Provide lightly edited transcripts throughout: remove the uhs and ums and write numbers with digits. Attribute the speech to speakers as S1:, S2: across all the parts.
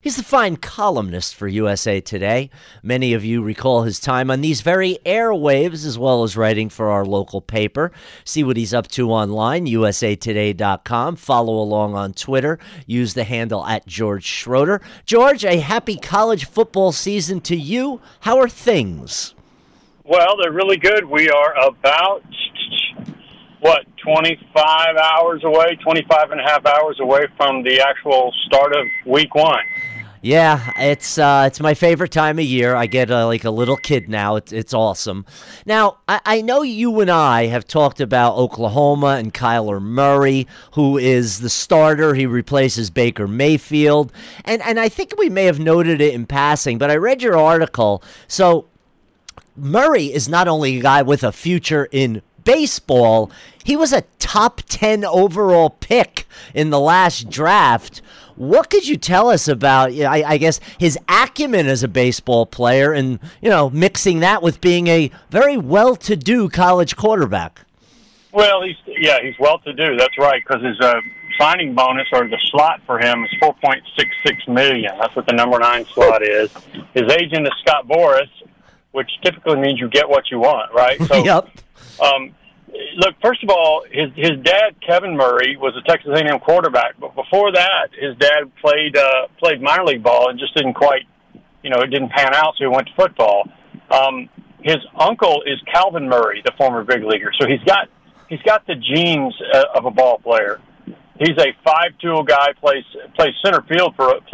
S1: He's the fine columnist for USA Today. Many of you recall his time on these very airwaves, as well as writing for our local paper. See what he's up to online, usatoday.com. Follow along on Twitter. Use the handle at George Schroeder. George, a happy college football season to you. How are things?
S2: Well, they're really good. We are about, 25 and a half hours away from the actual start of week one.
S1: Yeah, it's my favorite time of year. I get like a little kid now. It's awesome. Now, I know you and I have talked about Oklahoma and Kyler Murray, who is the starter. He replaces Baker Mayfield. And I think we may have noted it in passing, but I read your article. So Murray is not only a guy with a future in baseball, he was a top 10 overall pick in the last draft. What could you tell us about, I guess, his acumen as a baseball player and, mixing that with being a very well-to-do college quarterback?
S2: Well, he's well-to-do. That's right, because his signing bonus or the slot for him is $4.66 million. That's what the number 9 slot is. His agent is Scott Boras, which typically means you get what you want, right? So,
S1: yep.
S2: Look, first of all, his dad, Kevin Murray, was a Texas A&M quarterback. But before that, his dad played minor league ball and just didn't quite, it didn't pan out, so he went to football. His uncle is Calvin Murray, the former big leaguer. So he's got the genes of a ball player. He's a 5-tool guy, played center field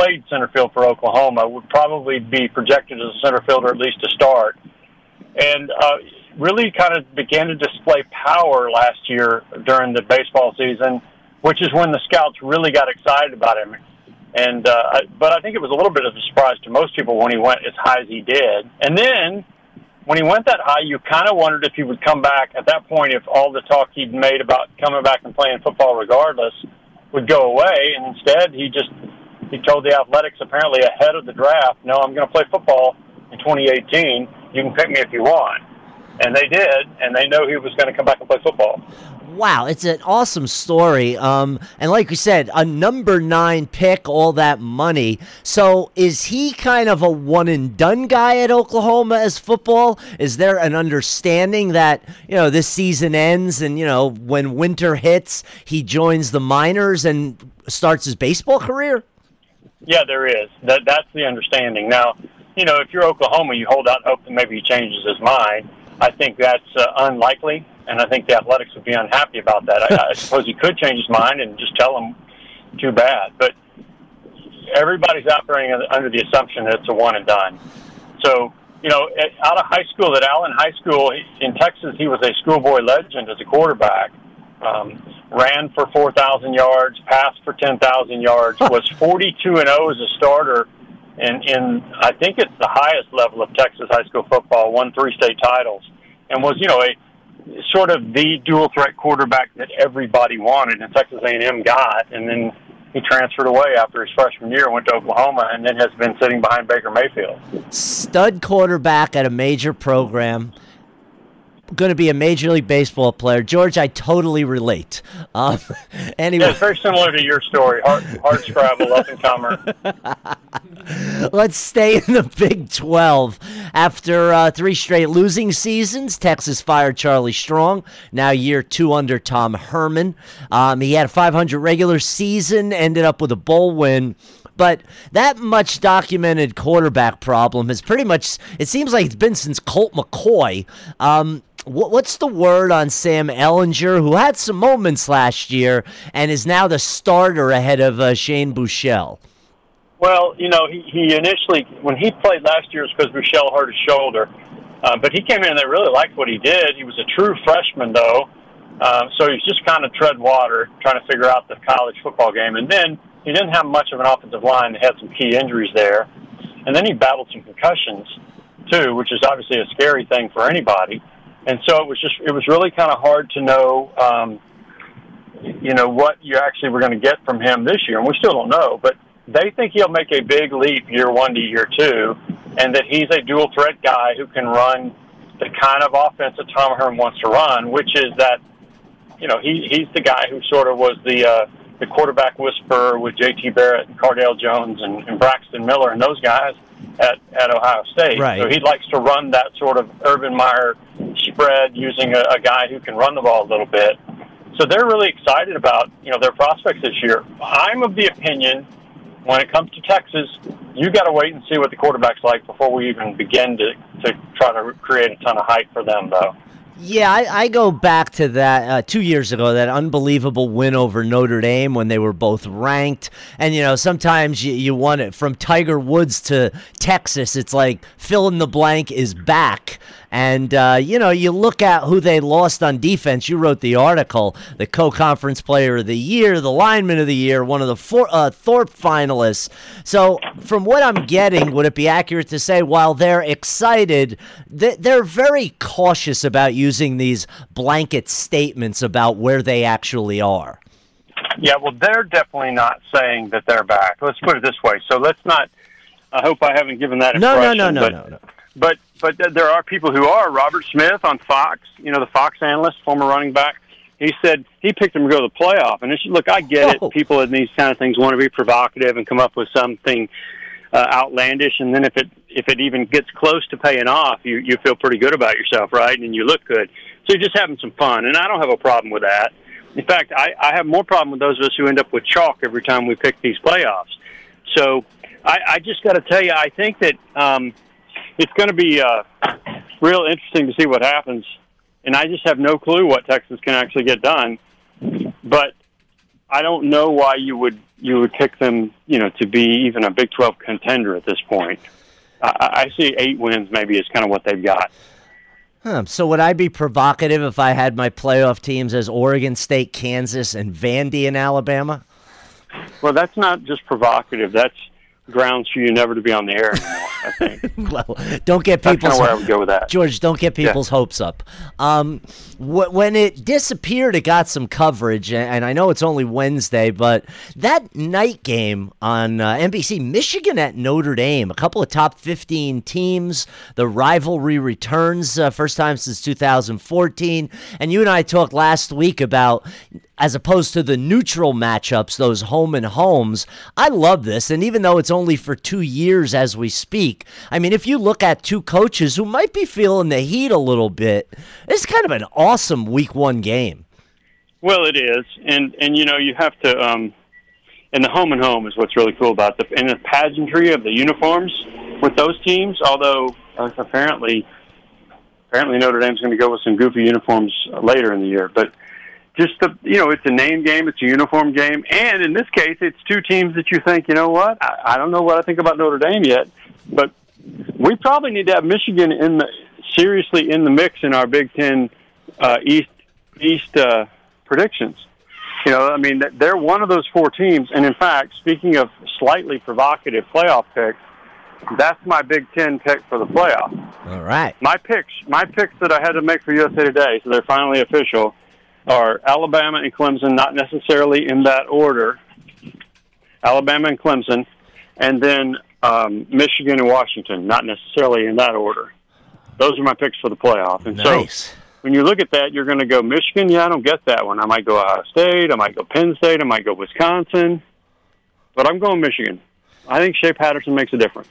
S2: for Oklahoma, would probably be projected as a center fielder at least to start. And really kind of began to display power last year during the baseball season, which is when the scouts really got excited about him. And but I think it was a little bit of a surprise to most people when he went as high as he did. And then when he went that high, you kind of wondered if he would come back. At that point, if all the talk he'd made about coming back and playing football regardless would go away. And instead, he told the Athletics apparently ahead of the draft, no, I'm going to play football in 2018. You can pick me if you want. And they did, and they know he was going to come back and play football.
S1: Wow, it's an awesome story. And like you said, a number 9 pick, all that money. So is he kind of a one-and-done guy at Oklahoma as football? Is there an understanding that, this season ends and, when winter hits, he joins the minors and starts his baseball career?
S2: Yeah, there is. That's the understanding. Now, if you're Oklahoma, you hold out hope that maybe he changes his mind. I think that's unlikely, and I think the Athletics would be unhappy about that. I suppose he could change his mind and just tell them too bad. But everybody's operating under the assumption that it's a one-and-done. So, out of high school, at Allen High School in Texas, he was a schoolboy legend as a quarterback. Ran for 4,000 yards, passed for 10,000 yards, was 42-0 as a starter. And I think it's the highest level of Texas high school football, won 3 state titles, and was, a sort of the dual threat quarterback that everybody wanted, and Texas A&M got. And then he transferred away after his freshman year, went to Oklahoma, and then has been sitting behind Baker Mayfield.
S1: Stud quarterback at a major program. Going to be a Major League Baseball player. George, I totally relate. Anyway.
S2: Yeah, it's very similar to your story. Hard scrabble, up-and-comer.
S1: Let's stay in the Big 12. After 3 straight losing seasons, Texas fired Charlie Strong. Now year 2 under Tom Herman. He had a 500 regular season, ended up with a bowl win. But that much documented quarterback problem has pretty much, it seems like it's been since Colt McCoy. What's the word on Sam Ehlinger, who had some moments last year and is now the starter ahead of Shane Buechele?
S2: Well, he initially, when he played last year, it was because Buechele hurt his shoulder. But he came in and they really liked what he did. He was a true freshman, though. So he's just kind of tread water, trying to figure out the college football game. And then he didn't have much of an offensive line. They had some key injuries there. And then he battled some concussions, too, which is obviously a scary thing for anybody. And so it was really kind of hard to know, what you actually were going to get from him this year. And we still don't know, but they think he'll make a big leap year 1 to year 2, and that he's a dual threat guy who can run the kind of offense that Tom Herman wants to run, which is that, he's the guy who sort of was the the quarterback whisperer with J.T. Barrett and Cardale Jones and Braxton Miller and those guys at Ohio State.
S1: Right.
S2: So he likes to run that sort of Urban Meyer spread using a guy who can run the ball a little bit. So they're really excited about, their prospects this year. I'm of the opinion when it comes to Texas, you got to wait and see what the quarterback's like before we even begin to try to create a ton of hype for them, though.
S1: Yeah, I go back to that 2 years ago, that unbelievable win over Notre Dame when they were both ranked. And, sometimes you want it from Tiger Woods to Texas. It's like fill in the blank is back. And, you look at who they lost on defense. You wrote the article, the co-conference player of the year, the lineman of the year, one of the Thorpe finalists. So from what I'm getting, would it be accurate to say while they're excited, they're very cautious about using these blanket statements about where they actually are?
S2: Yeah, well, they're definitely not saying that they're back. Let's put it this way. So let's not – I hope I haven't given that impression.
S1: No.
S2: But there are people who are. Robert Smith on Fox, the Fox analyst, former running back, he said he picked them to go to the playoff. And look, I get it. People in these kind of things want to be provocative and come up with something outlandish. And then if it even gets close to paying off, you feel pretty good about yourself, right? And you look good. So you're just having some fun. And I don't have a problem with that. In fact, I have more problem with those of us who end up with chalk every time we pick these playoffs. So I just got to tell you, I think that it's going to be real interesting to see what happens. And I just have no clue what Texas can actually get done. But I don't know why you would pick them, to be even a Big 12 contender at this point. I see 8 wins maybe is kind of what they've got.
S1: So would I be provocative if I had my playoff teams as Oregon State, Kansas, and Vandy in Alabama?
S2: Well, that's not just provocative. That's grounds for you never to be on the air anymore, I think.
S1: Well, don't get people's...
S2: That's kind of where I would go with that.
S1: George, don't get people's hopes up. When it disappeared, it got some coverage, and I know it's only Wednesday, but that night game on NBC, Michigan at Notre Dame, a couple of top 15 teams, the rivalry returns, first time since 2014, and you and I talked last week about, as opposed to the neutral matchups, those home and homes. I love this, and even though it's only for 2 years as we speak, I mean, if you look at two coaches who might be feeling the heat a little bit, it's kind of an awesome week 1 game.
S2: Well, it is, and you have to, and the home and home is what's really cool about and the pageantry of the uniforms with those teams, although apparently Notre Dame's going to go with some goofy uniforms later in the year, but just it's a name game, it's a uniform game, and in this case, it's two teams that you think, I don't know what I think about Notre Dame yet, but we probably need to have Michigan seriously in the mix in our Big Ten East predictions. They're one of those 4 teams, and in fact, speaking of slightly provocative playoff picks, that's my Big Ten pick for the playoff.
S1: All right.
S2: My picks that I had to make for USA Today, so they're finally official, are Alabama and Clemson, not necessarily in that order. Alabama and Clemson, and then Michigan and Washington, not necessarily in that order. Those are my picks for the playoff. And
S1: nice.
S2: So when you look at that, you're going to go Michigan. Yeah, I don't get that one. I might go Ohio State. I might go Penn State. I might go Wisconsin. But I'm going Michigan. I think Shea Patterson makes a difference.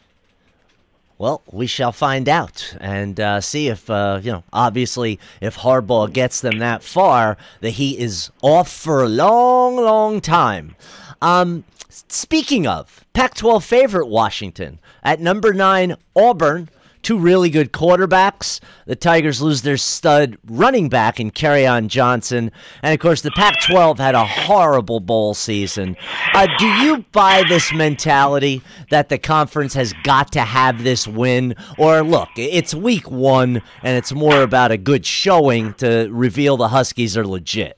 S1: Well, we shall find out and see if, obviously, if Harbaugh gets them that far, the heat is off for a long, long time. Speaking of, Pac-12 favorite Washington. At number 9, Auburn. 2 really good quarterbacks. The Tigers lose their stud running back in Kerryon Johnson. And, of course, the Pac-12 had a horrible bowl season. Do you buy this mentality that the conference has got to have this win? Or, look, it's week 1, and it's more about a good showing to reveal the Huskies are legit?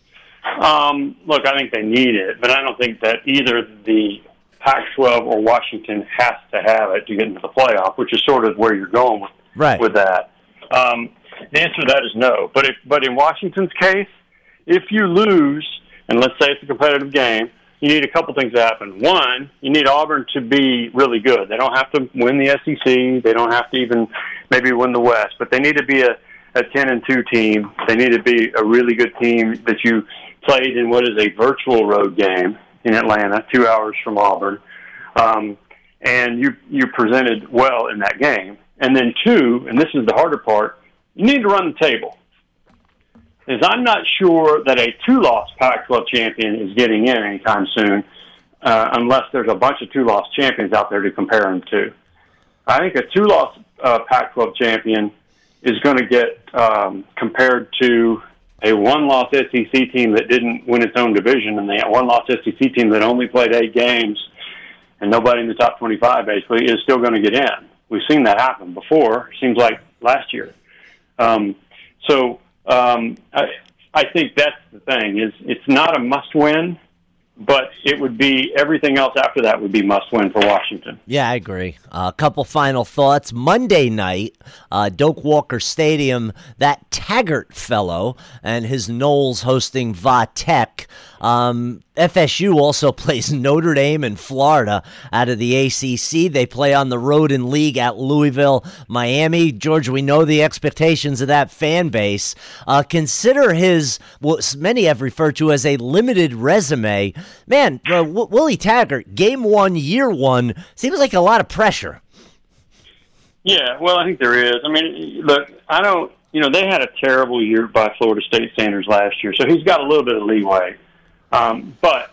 S2: Look, I think they need it, but I don't think that either the Pac-12 or Washington has to have it to get into the playoff, which is sort of where you're going with that. The answer to that is no. But in Washington's case, if you lose, and let's say it's a competitive game, you need a couple things to happen. One, you need Auburn to be really good. They don't have to win the SEC. They don't have to even maybe win the West, but they need to be a 10-2 team. They need to be a really good team that you played in what is a virtual road game in Atlanta, 2 hours from Auburn, and you presented well in that game. And then two, and this is the harder part, you need to run the table. Is I'm not sure that a two-loss Pac-12 champion is getting in anytime soon, unless there's a bunch of two-loss champions out there to compare them to. I think a two-loss Pac-12 champion is going to get compared to a one-loss SEC team that didn't win its own division, and the one-loss SEC team that only played 8 games and nobody in the top 25 basically is still going to get in. We've seen that happen before. Seems like last year. I think that's the thing. Is it's not a must-win, but it would be everything else after that would be must-win for Washington.
S1: Yeah, I agree. A couple final thoughts. Monday night, Doak Walker Stadium, that Taggart fellow and his Knowles hosting Va Tech. FSU also plays Notre Dame in Florida out of the ACC. They play on the road in league at Louisville, Miami. George, we know the expectations of that fan base. Consider his, what many have referred to as a limited resume. Man, Willie Taggart, game one, year one, seems like a lot of pressure.
S2: Yeah, well, I think there is. I mean, look, they had a terrible year by Florida State standards last year, so he's got a little bit of leeway. But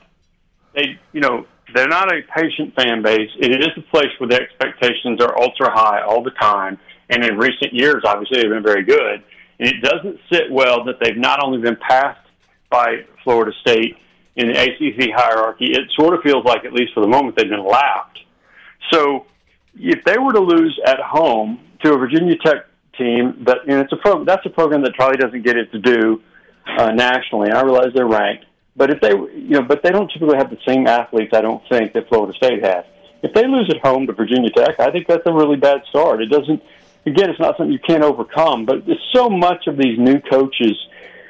S2: they're not a patient fan base. It is a place where the expectations are ultra high all the time. And in recent years, obviously, they've been very good. And it doesn't sit well that they've not only been passed by Florida State in the ACC hierarchy, it sort of feels like, at least for the moment, they've been lapped. So if they were to lose at home to a Virginia Tech team, that's a program that probably doesn't get it to do nationally. I realize they're ranked. But if they don't typically have the same athletes, I don't think, that Florida State has. If they lose at home to Virginia Tech, I think that's a really bad start. It doesn't, again, it's not something you can't overcome, but it's so much of these new coaches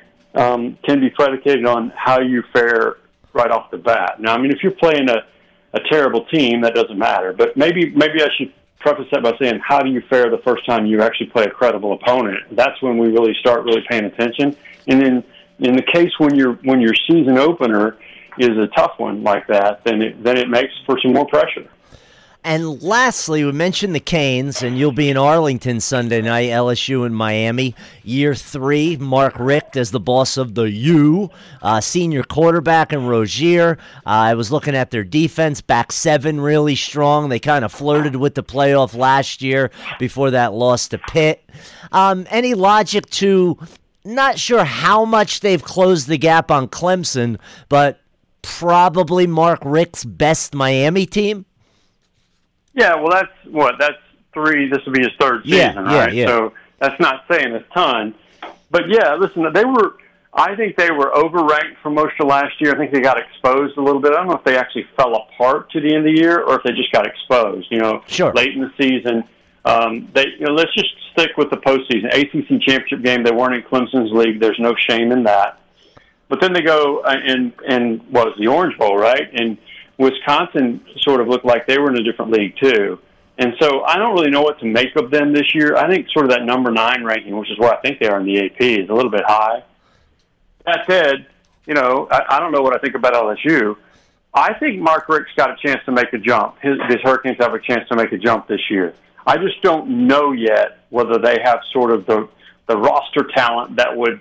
S2: can be predicated on how you fare right off the bat. Now, I mean, if you're playing a terrible team, that doesn't matter. But maybe I should preface that by saying, how do you fare the first time you actually play a credible opponent? That's when we really start paying attention. And then in the case when your season opener is a tough one like that, then it makes for some more pressure.
S1: And lastly, we mentioned the Canes, and you'll be in Arlington Sunday night, LSU in Miami. Year 3, Mark Richt as the boss of the U, senior quarterback in Rozier. I was looking at their defense, back 7 really strong. They kind of flirted with the playoff last year before that loss to Pitt. Any logic to, not sure how much they've closed the gap on Clemson, but probably Mark Richt's best Miami team?
S2: Yeah, well, that's 3. This will be his 3rd season, right?
S1: Yeah.
S2: So that's not saying a ton. But yeah, listen, I think they were overranked for most of last year. I think they got exposed a little bit. I don't know if they actually fell apart to the end of the year or if they just got exposed,
S1: Sure.
S2: Late in the season. Let's just stick with the postseason. ACC championship game, they weren't in Clemson's league. There's no shame in that. But then they go in what was the Orange Bowl, right? And Wisconsin sort of looked like they were in a different league too. And so I don't really know what to make of them this year. I think sort of that number 9 ranking, which is where I think they are in the AP, is a little bit high. That said, I don't know what I think about LSU. I think Mark Richt's got a chance to make a jump. His Hurricanes have a chance to make a jump this year. I just don't know yet whether they have sort of the roster talent that would,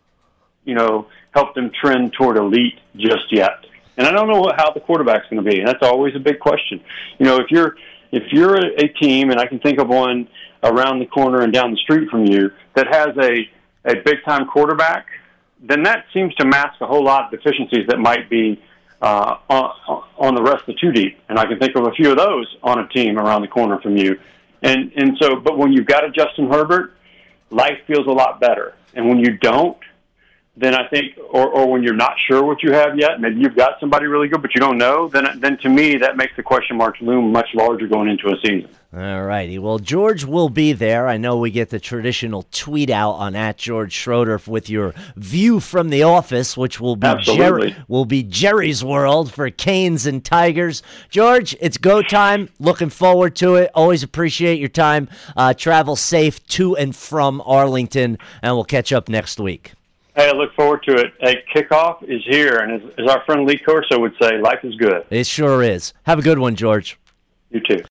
S2: help them trend toward elite just yet. And I don't know how the quarterback's going to be. And that's always a big question. If you're a team, and I can think of one around the corner and down the street from you that has a big-time quarterback, then that seems to mask a whole lot of deficiencies that might be on the rest of 2 deep. And I can think of a few of those on a team around the corner from you. And so, but when you've got a Justin Herbert, life feels a lot better. And when you don't, then I think, or when you're not sure what you have yet, maybe you've got somebody really good, but you don't know, then to me, that makes the question marks loom much larger going into a season.
S1: All righty. Well, George will be there. I know we get the traditional tweet out on @GeorgeSchroeder with your view from the office, which will be Jerry's world for Canes and Tigers. George, it's go time. Looking forward to it. Always appreciate your time. Travel safe to and from Arlington, and we'll catch up next week.
S2: Hey, I look forward to it. Hey, kickoff is here, and as our friend Lee Corso would say, life is good.
S1: It sure is. Have a good one, George.
S2: You too.